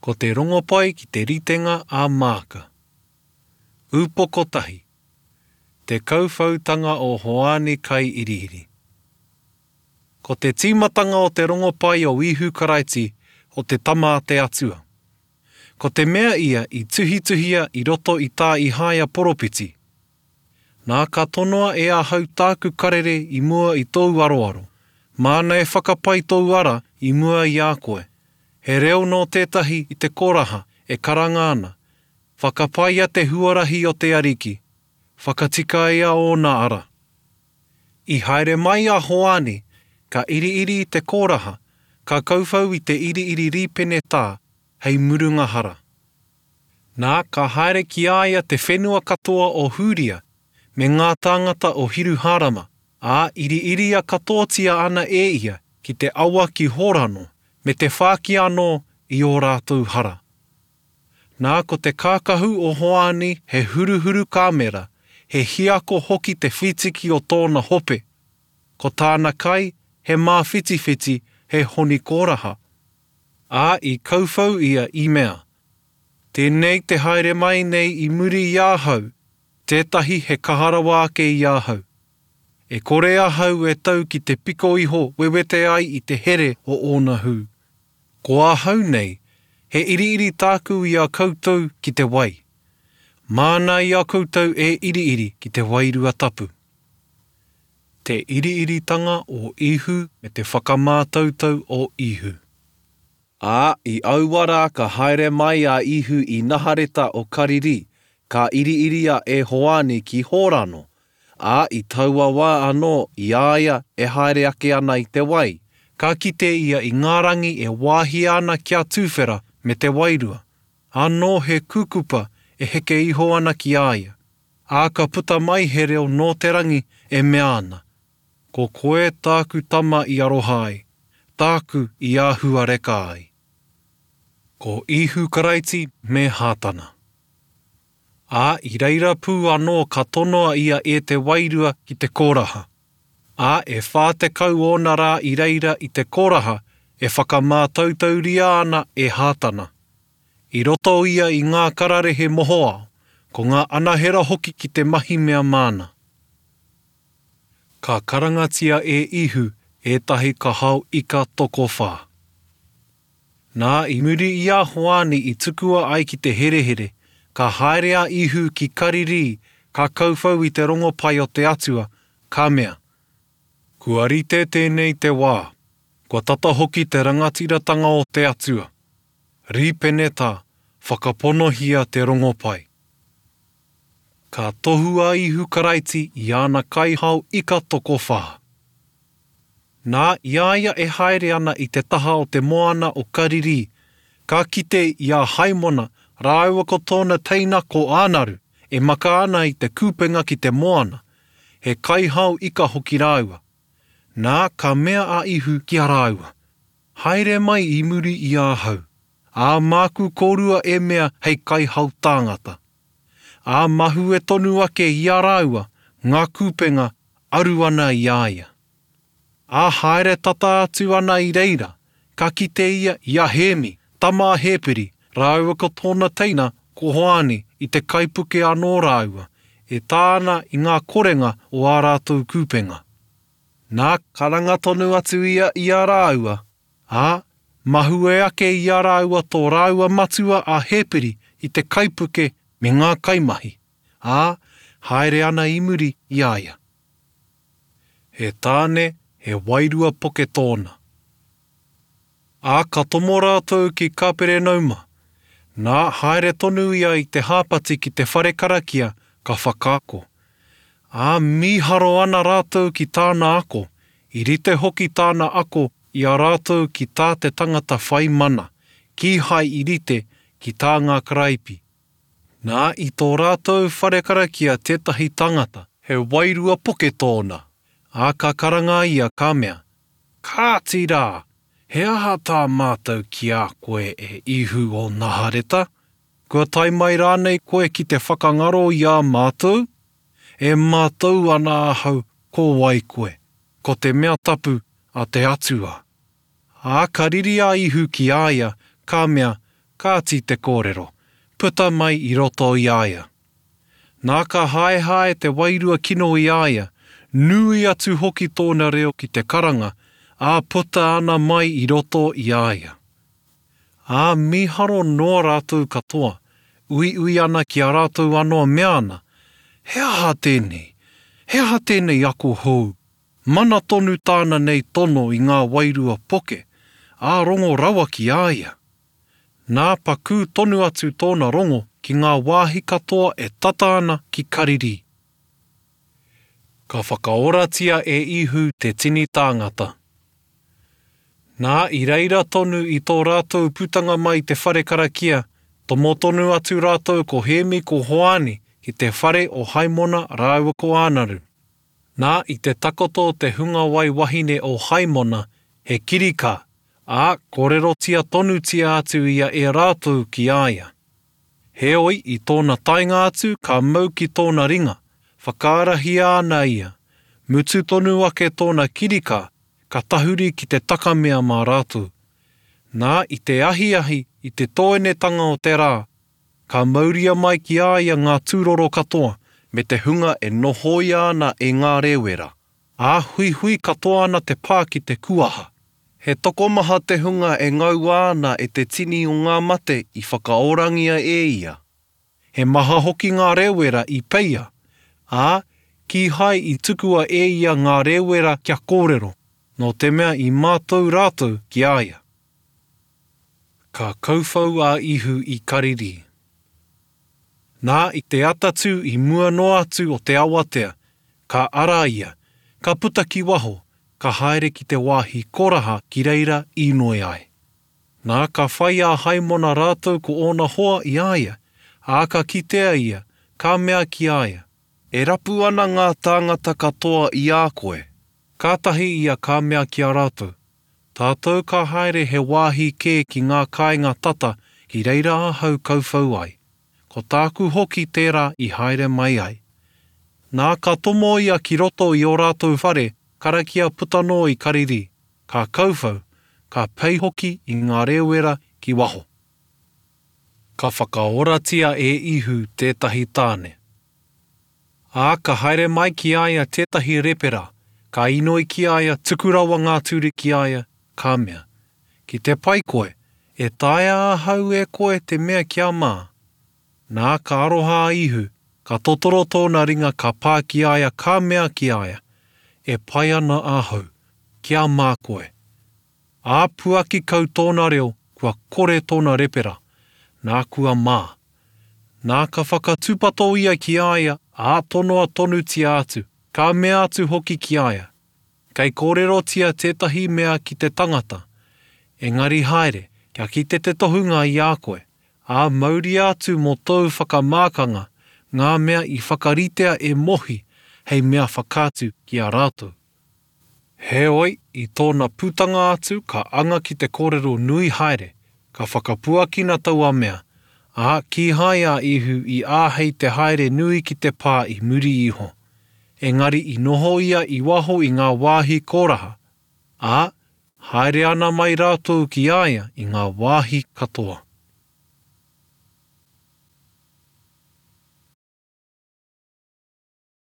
Ko te rongopai ki te ritenga a māka. Upoko tahi. Te kauwhautanga o hoani kai iriiri. Ko te tīmatanga o te rongopai o Ihu Karaiti o te tama te atua. Ko te mea ia I tuhituhia I roto I tā ihaia poropiti. Nā ka tonoa e ahau tāku karere I mua I tōu aroaro. Māna e whakapai tōu ara I mua I a koe. He reo no tētahi I te koraha e karanga ana. Whakapaia te huarahi o te ariki. Whakatika ia o nā ara. I haere mai a hoani, ka iri I te koraha, ka kauwhau I te iri ripene tā, hei murunga hara. Nā ka haere ki aia te whenua katoa o Huria, me ngā tāngata o Hiru Harama, a iri a katoatia ana e ia ki te awa ki Horano, me te whāki anō I o rātou hara. Nā ko te kākahu o hoani he huruhuru kāmera, he hiako hoki te whitiki o tōna hope. Ko tāna kai, he mā whiti he honi koraha. A I kauwhau ia I mea. Tēnei te haere mai nei I muri I ahau, tētahi he kaharawa ake I ahau. E kore ahau e tau ki te piko iho wewete ai I te here o ōna hū. Ko ahau nei, he iri tāku I a koutou ki te wai. Māna I a koutou e iri ki te wairua tapu. Te iriritanga o Ihu me te whakamātautau o Ihu. A I auara ka haere mai a Ihu I Nahareta o Kariri, ka iri a e hoani ki Horano. A I taua wā anō I aia e haere ake ana I te wai. Ka kite ia I ngārangi e wāhi ana kia tūwhera me te wairua. Anō he kukupa e heke iho ana ki aia. A ka puta mai he reo no te rangi e mea ana. Ko koe tāku tama I aroha ai. Tāku I āhua reka ai. Ko Ihu Karaiti me hātana. A I reira pū anō ka tonoa ia e te wairua ki te koraha. A e whātekau ona rā I reira I te koraha e whakamātautauria ana e hātana. I roto ia I ngā kararehe mohoao, ko ngā anahera hoki ki te mahi mea māna. Ka karangatia e Ihu e tahi ka hau ika toko whā. Nā I muri I a hoani I tukua ai ki te herehere, ka haere a Ihu ki Kariri, ka kauwhau I te rongopai o te atua, ka mea. Kua rite tēnei te wā, kua tata hoki te rangatiratanga o te atua. Ripene tā, whakaponohia te rongopai. Ka tohu a Ihu Karaiti I ana kaihau ika toko whā. Nā iaia e haere ana I te taha o te moana o Kariri, ka kite I a haimona rāua ko tōna teina ko ānaru e maka ana I te kūpenga ki te moana, he kaihau ika hoki rāua. Nā ka mea a Ihu ki a rāua. Haere mai I muri I āhau. A māku kōrua e mea hei kaihau tāngata. A mahu e tonu ake I a rāua, ngā kūpenga aru ana I aia. A haere tata atu ana I reira, ka kite ia I a hemi, tama a hepiri, rāua ko tōna teina ko hoani I te kaipuke anō rāua, e tāna I ngā korenga o ā rātou kūpenga. Nā karanga tonu atu ia I a rāua, a mahu e ake I a rāua tō rāua matua a hepiri I te kaipuke me ngā kaimahi, a haere ana I muri I aia. He tāne he wairua poke tōna. A ka tomo rātou ki kapere nauma, nā haere tonu ia I te hāpati ki te whare karakia ka whakaako. A miharo ana rātou ki tāna ako, I rite hoki tāna ako I a rātou ki tā te tangata whai mana, ki hai I rite ki tā ngā karaipi. Nā I tō rātou whare karakia tētahi tangata, he wairua poke tōna. A ka karanga ia ka mea. Kā tira, he aha tā mātou ki a koe e Ihu o Nahareta? Kua tai mai rānei koe ki te whakangaro I a mātou? E mātou ana ahau ko wai koe, ko te mea tapu a te atua. A ka riri a Ihu ki aia, ka mea, kāti te kōrero, puta mai I roto I aia. Nā ka hae te wairua kino I aia, nui atu hoki tōna reo ki te karanga, a puta ana mai I roto I aia. A miharo noa rātou katoa, ui ana ki a rātou anoa mea ana. He aha tēnei ako hou. Mana tonu tāna nei tono I ngā wairua poke, a rongo rawa ki aia. Nā pakū tonu atu tōna rongo ki ngā wāhi katoa e tata ana ki kariri. Ka whakaoratia e ihu te tini tāngata. Nā I reira tonu I tō rātou putanga mai te whare karakia, tomo tonu atu rātou ko Hemi ko Hoani ki te whare o Haimona rāua ko Ānaru. Nā I te takoto te hunga wai wahine o Haimona, he kirika, a kōrerotia tonutia atu ia e rātou ki aia. Heoi I tōna tainga atu ka mau ki tōna ringa, whakaarahi ana ia, mutu tonu ake tōna kirika, ka tahuri ki te takamea mā rātou. Nā I te ahi I te tōenetanga o te rā, ka mauria mai ki aia ngā tūroro katoa, me te hunga e nohoia ana e ngā rewera. A hui katoa ana te pā ki te kuaha. He tokomaha te hunga e ngau ana e te tini o ngā mate I whakaorangia e ia. He maha hoki ngā rewera I peia, a ki hai I tukua e ia ngā rewera kia kōrero, no te mea I mātou rātou ki aia. Ka kaufau a ihu I kariri. Nā I te atatu I mua no atu o te awatea, ka ara ia, ka puta ki waho, ka haere ki te wāhi koraha ki reira I noe ai. Nā ka whai a Haimona rātou ko ona hoa I aia, a ka kitea ia, ka mea ki aia. E rapu ana ngā tāngata katoa I a koe. Kātahi ia ka mea ki a rātou. Tātou ka haere he wāhi kē ki ngā kāinga tata ki reira ahau kaufau ai. Ko tāku hoki tērā I haere mai ai. Nā ka tomo ia ki roto I o rātou whare, karakia putano I kariri. Ka kaufau, ka pei hoki I ngā rewera ki waho. Ka whakaoratia e ihu tētahi tāne. A ka haere mai ki aia tētahi repera, ka inoi ki aia tukurawa ngā turi ki aia, ka mea. Ki te pai koe, e taia ahau e koe te mea kia mā. Nā ka aroha ihu, ka totoro tōna ringa ka pā ki aia ka mea ki aia, e pai ana ahau, kia mā koe. A puaki kau tōna reo, kua kore tōna repera, nā kua mā. Nā ka whakatupato ia ki aia, a tonoa tonutia atu, ka mea atu hoki ki aia. Kei kōrerotia tētahi mea ki te tangata. Engari haere, kia kite te tohunga I a koe. A mauri atu mo tau whakamākanga, ngā mea I whakaritea e mohi, hei mea whakātu ki a rātou. Heoi, I tōna putanga atu ka anga ki te kōrero nui haere, ka whakapuakina taua mea, a ki hai a ihu I āhei te haere nui ki te pā I muri iho. Engari I noho ia I waho I ngā wāhi koraha, a haere ana mai rātou ki aia I ngā wāhi katoa.